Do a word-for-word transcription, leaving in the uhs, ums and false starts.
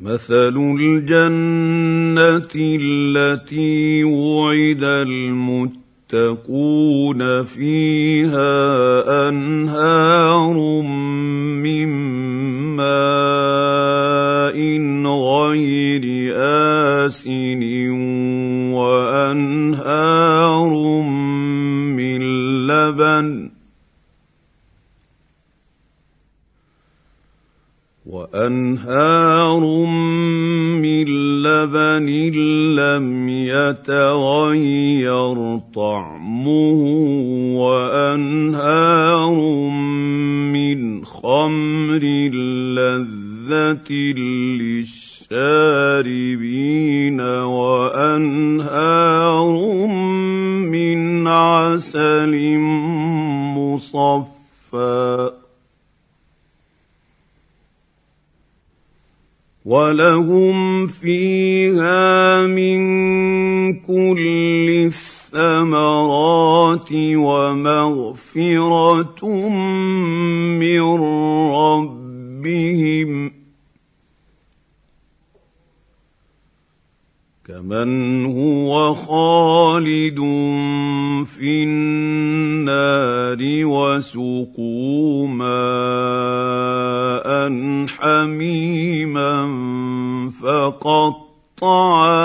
مثل الجنة التي وعد المتقون فيها أنهار من ماء غير آسن وأنهار من لبن وأنهار من لبن لم يتغير طعمه وأنهار من خمر لذة للشاربين وأنهار من عسل مصفى ولهم فيها من كل الثمرات ومغفرة من ربهم كمن هو خالد في النار وسقوا ماء حميما فقطع